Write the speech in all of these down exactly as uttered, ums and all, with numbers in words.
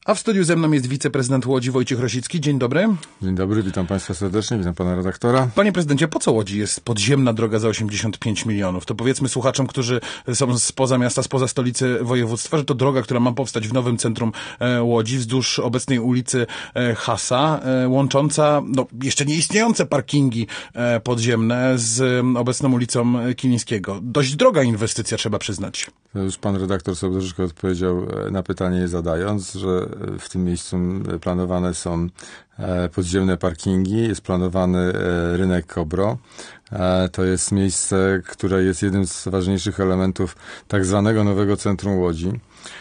A w studiu ze mną jest wiceprezydent Łodzi Wojciech Rosicki. Dzień dobry. Dzień dobry, witam Państwa serdecznie, witam Pana redaktora. Panie prezydencie, po co Łodzi jest podziemna droga za osiemdziesiąt pięć milionów? To powiedzmy słuchaczom, którzy są spoza miasta, spoza stolicy województwa, że to droga, która ma powstać w nowym centrum e, Łodzi, wzdłuż obecnej ulicy e, Hasa, e, łącząca no, jeszcze nie istniejące parkingi e, podziemne z e, obecną ulicą Kilińskiego. Dość droga inwestycja, trzeba przyznać. To już Pan redaktor sobie troszeczkę odpowiedział na pytanie zadając, że w tym miejscu planowane są podziemne parkingi, jest planowany rynek Kobro. To jest miejsce, które jest jednym z ważniejszych elementów tak zwanego nowego centrum Łodzi.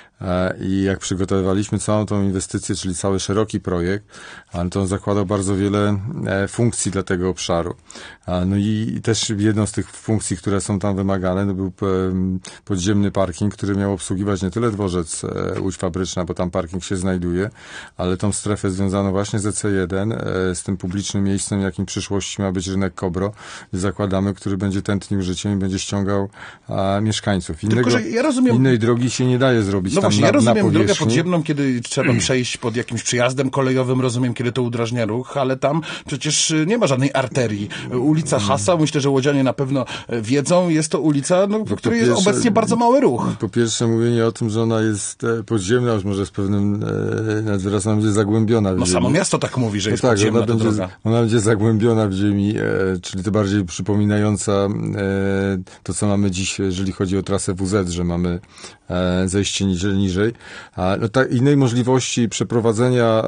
I jak przygotowywaliśmy całą tą inwestycję, czyli cały szeroki projekt, to on zakładał bardzo wiele funkcji dla tego obszaru. No i też jedną z tych funkcji, które są tam wymagane, to był podziemny parking, który miał obsługiwać nie tyle dworzec Łódź Fabryczna, bo tam parking się znajduje, ale tą strefę związaną właśnie z E C jeden, z tym publicznym miejscem, jakim w przyszłości ma być rynek Kobro, zakładamy, który będzie tętnił życiem i będzie ściągał a, mieszkańców. Innego, Tylko, że ja rozumiem... Innej drogi się nie daje zrobić. No tam właśnie, na, ja rozumiem na drogę podziemną, kiedy trzeba przejść pod jakimś przyjazdem kolejowym, rozumiem, kiedy to udrażnia ruch, ale tam przecież nie ma żadnej arterii. Ulica Hasa, myślę, że łodzianie na pewno wiedzą, jest to ulica, no, w której jest obecnie bardzo mały ruch. Po pierwsze mówienie o tym, że ona jest podziemna, już może z pewnym e, wyrazem będzie zagłębiona w no ziemi. Samo miasto tak mówi, że no jest tak, podziemna ona ta będzie, droga. Ona będzie zagłębiona w ziemi, e, czyli to bardziej przypominająca e, to, co mamy dziś, jeżeli chodzi o trasę W Z, że mamy e, zejście niżej, niżej. A, no tak, innej możliwości przeprowadzenia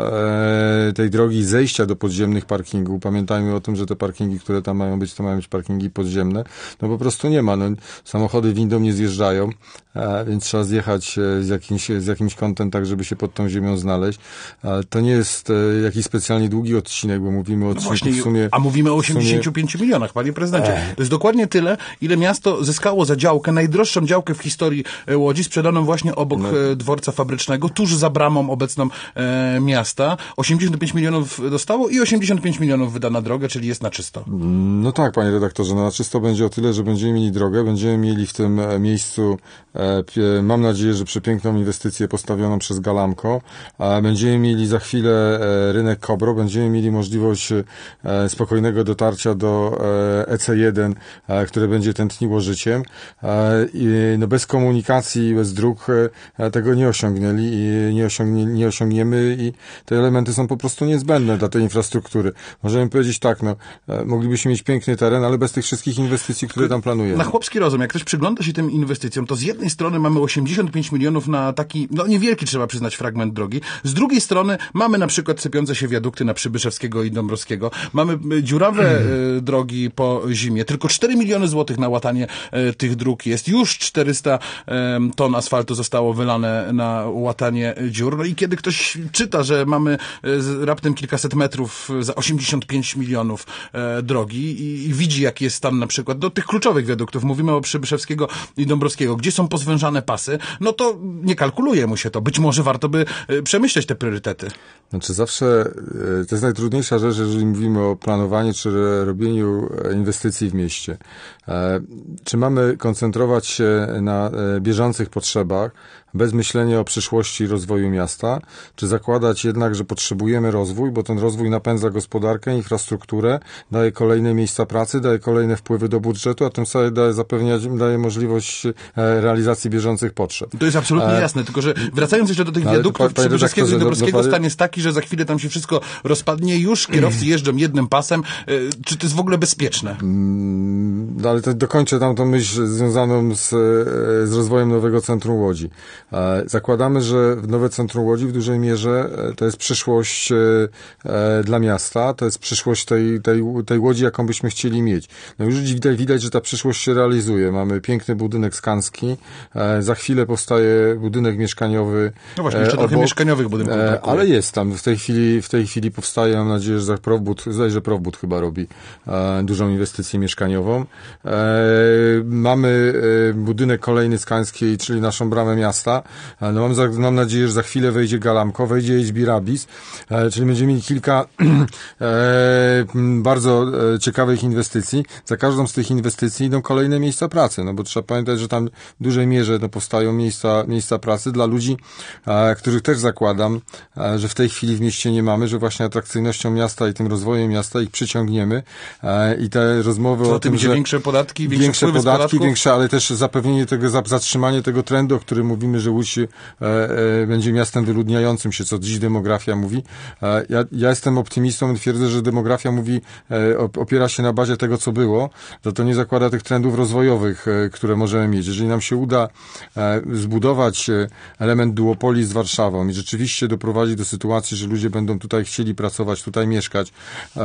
e, tej drogi, zejścia do podziemnych parkingów, pamiętajmy o tym, że te parkingi, które tam mają być, to mają być parkingi podziemne, no po prostu nie ma. No, samochody windą nie zjeżdżają, e, więc trzeba zjechać z jakimś, z jakimś kątem, tak żeby się pod tą ziemią znaleźć. E, to nie jest e, jakiś specjalnie długi odcinek, bo mówimy o odcinku no właśnie, w sumie... A mówimy o osiemdziesięciu pięciu milionach, panie prezydencie. E. To jest dokładnie tyle, ile miasto zyskało za działkę, najdroższą działkę w historii Łodzi, sprzedaną właśnie obok no. dworca fabrycznego, tuż za bramą obecną e, miasta. osiemdziesiąt pięć milionów dostało i osiemdziesiąt pięć milionów wyda na drogę, czyli jest na czysto. No tak, panie redaktorze, no na czysto będzie o tyle, że będziemy mieli drogę, będziemy mieli w tym miejscu, e, mam nadzieję, że przepiękną inwestycję postawioną przez Galamco, a będziemy mieli za chwilę e, rynek Kobro, będziemy mieli możliwość e, spokojnego dotarcia do e, E C jeden, e, które będzie tętniło życiem. E, i, no bez komunikacji, bez dróg e, tego nie osiągnęli i nie, osiągnie, nie osiągniemy i te elementy są po prostu niezbędne dla tej infrastruktury. Możemy powiedzieć tak, no, e, moglibyśmy mieć piękny teren, ale bez tych wszystkich inwestycji, które tam planujemy. Na chłopski rozum, jak ktoś przygląda się tym inwestycjom, to z jednej strony mamy osiemdziesiąt pięć milionów na taki, no niewielki trzeba przyznać fragment drogi, z drugiej strony mamy na przykład sypiące się wiadukty na Przybyszewskiego i Dąbrowskiego, mamy dziurawe hmm. e, drogi po zimie, tylko cztery miliony złotych na łatanie e, tych dróg jest, już czterysta e, ton asfaltu zostało wylane na łatanie dziur, no i kiedy ktoś czyta, że mamy e, raptem kilkaset metrów za osiemdziesiąt pięć milionów e, drogi i, i widzi, jaki jest stan na przykład do tych kluczowych wiaduktów, mówimy o Przybyszewskiego i Dąbrowskiego, gdzie są pozwężane pasy, no to nie kalkuluje mu się to. Być może warto by przemyśleć te priorytety. Znaczy zawsze, to jest najtrudniejsza rzecz, jeżeli mówimy o planowaniu czy robieniu inwestycji w mieście. Czy mamy koncentrować się na bieżących potrzebach, bez myślenia o przyszłości rozwoju miasta, czy zakładać jednak, że potrzebujemy rozwój, bo ten rozwój napędza gospodarkę, infrastrukturę, daje kolejne miejsca pracy, daje kolejne wpływy do budżetu, a tym samym daje zapewniać, daje możliwość realizacji bieżących potrzeb. To jest absolutnie e... jasne, tylko że wracając jeszcze do tych no, wiaduktów Przybyszewskiego i Dąbrowskiego, no, no, stan jest taki, że za chwilę tam się wszystko rozpadnie, już kierowcy jeżdżą jednym pasem. Czy to jest w ogóle bezpieczne? No, ale to dokończę tam tą myśl związaną z, z rozwojem nowego centrum Łodzi. Zakładamy, że nowe centrum Łodzi w dużej mierze to jest przyszłość dla miasta, to jest przyszłość tej, tej, tej Łodzi, jaką byśmy chcieli mieć. No już widać, widać, że ta przyszłość się realizuje. Mamy piękny budynek Skanski, za chwilę powstaje budynek mieszkaniowy. No właśnie, jeszcze trochę mieszkaniowych budynków brakuje. Ale jest tam, w tej chwili, w tej chwili powstaje, mam nadzieję, że Profbud, zdaje, że Profbud chyba robi dużą inwestycję mieszkaniową. Mamy budynek kolejny Skańskiej, czyli naszą bramę miasta. Media. No mam, za, mam nadzieję, że za chwilę wejdzie Galamco, wejdzie H B Rabis, czyli będziemy mieli kilka e, bardzo ciekawych inwestycji. Za każdą z tych inwestycji idą kolejne miejsca pracy, no bo trzeba pamiętać, że tam w dużej mierze no, powstają miejsca, miejsca pracy dla ludzi, e, których też zakładam, e, że w tej chwili w mieście nie mamy, że właśnie atrakcyjnością miasta i tym rozwojem miasta ich przyciągniemy e, i te rozmowy Co o tym, że większe podatki, większe, większe podatki, podatki, większe, ale też zapewnienie tego, zatrzymanie tego trendu, o którym mówimy, że Łódź e, e, będzie miastem wyludniającym się, co dziś demografia mówi. E, ja, ja jestem optymistą i twierdzę, że demografia mówi, e, opiera się na bazie tego, co było, to to nie zakłada tych trendów rozwojowych, e, które możemy mieć. Jeżeli nam się uda e, zbudować e, element duopolii z Warszawą i rzeczywiście doprowadzić do sytuacji, że ludzie będą tutaj chcieli pracować, tutaj mieszkać, e,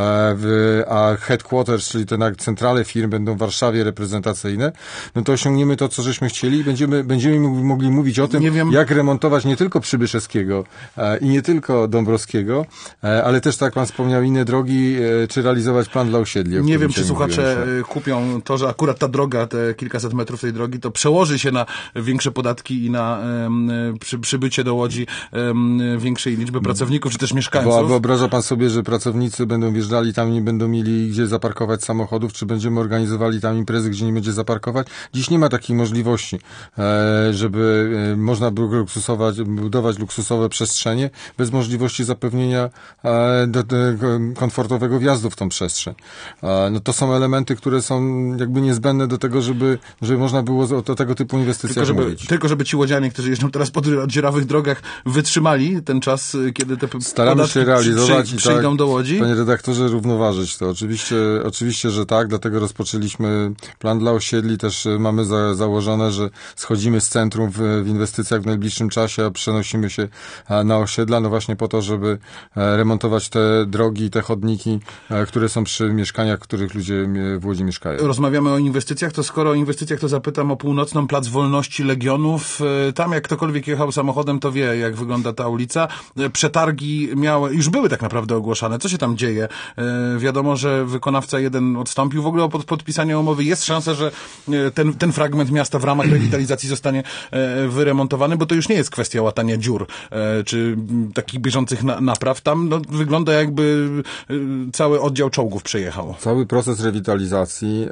w, a headquarters, czyli te centrale firm będą w Warszawie reprezentacyjne, no to osiągniemy to, co żeśmy chcieli i będziemy, będziemy mogli mówić o tym, jak remontować nie tylko Przybyszewskiego e, i nie tylko Dąbrowskiego, e, ale też, tak jak pan wspomniał, inne drogi, e, czy realizować plan dla osiedli. Nie wiem, czy słuchacze mówiłem, kupią to, że akurat ta droga, te kilkaset metrów tej drogi, to przełoży się na większe podatki i na um, przy, przybycie do Łodzi um, większej liczby pracowników, czy też mieszkańców. Bo wyobraża pan sobie, że pracownicy będą wjeżdżali tam, nie będą mieli gdzie zaparkować samochodów, czy będziemy organizowali tam imprezy, gdzie nie będzie zaparkować? Dziś nie ma takiej możliwości, e, żeby e, można było luksusować, budować luksusowe przestrzenie bez możliwości zapewnienia e, do, do, komfortowego wjazdu w tą przestrzeń. E, no to są elementy, które są jakby niezbędne do tego, żeby, żeby można było o, o tego typu inwestycjach tylko żeby, mówić. Tylko żeby ci łodzianie, którzy jeżdżą teraz po dziurawych drogach, wytrzymali ten czas, kiedy te Staramy się realizować przy, przyjdą tak, do Łodzi. Panie redaktorze, równoważyć to. Oczywiście, oczywiście, że tak, dlatego rozpoczęliśmy plan dla osiedli, też mamy za, założone, że schodzimy z centrum w, w inwestycjach w najbliższym czasie, a przenosimy się na osiedla, no właśnie po to, żeby remontować te drogi, te chodniki, które są przy mieszkaniach, w których ludzie w Łodzi mieszkają. Rozmawiamy o inwestycjach, to skoro o inwestycjach, to zapytam o północną Plac Wolności Legionów. Tam jak ktokolwiek jechał samochodem, to wie, jak wygląda ta ulica. Przetargi miały, już były tak naprawdę ogłoszone. Co się tam dzieje? Wiadomo, że wykonawca jeden odstąpił w ogóle od podpisania umowy. Jest szansa, że ten, ten fragment miasta w ramach rewitalizacji zostanie wyremontowany, bo to już nie jest kwestia łatania dziur, czy takich bieżących na, napraw. Tam no, wygląda jakby cały oddział czołgów przejechał. Cały proces rewitalizacji,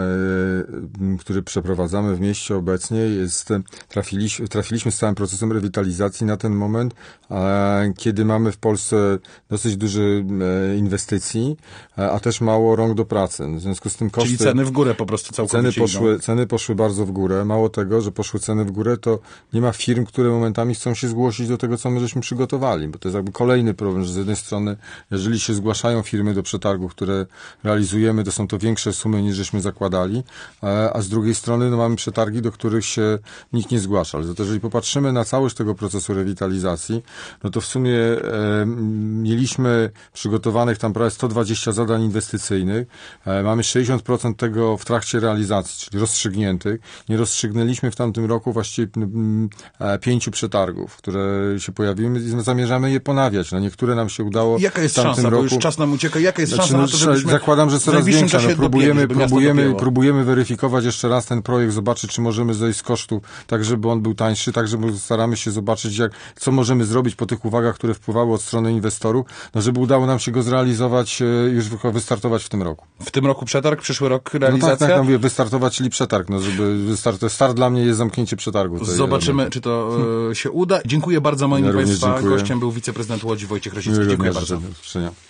e, który przeprowadzamy w mieście obecnie, jest, trafiliśmy, trafiliśmy z całym procesem rewitalizacji na ten moment, e, kiedy mamy w Polsce dosyć duże e, inwestycji, a też mało rąk do pracy. W związku z tym koszty... Czyli ceny w górę po prostu całkowicie ceny poszły, ceny poszły bardzo w górę. Mało tego, że poszły ceny w górę, to nie ma firm, które momentami chcą się zgłosić do tego, co my żeśmy przygotowali, bo to jest jakby kolejny problem, że z jednej strony, jeżeli się zgłaszają firmy do przetargów, które realizujemy, to są to większe sumy niż żeśmy zakładali, a z drugiej strony no, mamy przetargi, do których się nikt nie zgłasza. Ale to jeżeli popatrzymy na całość tego procesu rewitalizacji, no to w sumie e, mieliśmy przygotowanych tam prawie sto dwadzieścia zadań inwestycyjnych. E, mamy sześćdziesiąt procent tego w trakcie realizacji, czyli rozstrzygniętych. Nie rozstrzygnęliśmy w tamtym roku właściwie m, e, pięciu przetargów, które się pojawiły i zamierzamy je ponawiać. No niektóre nam się udało. Jaka jest w tamtym szansa, roku. bo już czas nam ucieka. Jaka jest Znaczy, szansa no, na to, żebyśmy zakładam, że coraz większa. No, próbujemy, dopięli, próbujemy, próbujemy weryfikować jeszcze raz ten projekt, zobaczyć, czy możemy zejść z kosztu, tak żeby on był tańszy, tak żeby staramy się zobaczyć, jak, co możemy zrobić po tych uwagach, które wpływały od strony inwestorów, no żeby udało nam się go zrealizować, już wystartować w tym roku. W tym roku przetarg, przyszły rok realizacja? No tak, tak, mówię, wystartować, czyli przetarg, no żeby wystart, start dla mnie jest zamknięcie przetargu. Zobaczymy, czy to e, się uda. Dziękuję bardzo moim ja Państwa dziękuję. gościem był wiceprezydent Łodzi Wojciech Rosicki. Dziękuję bardzo. Życzę.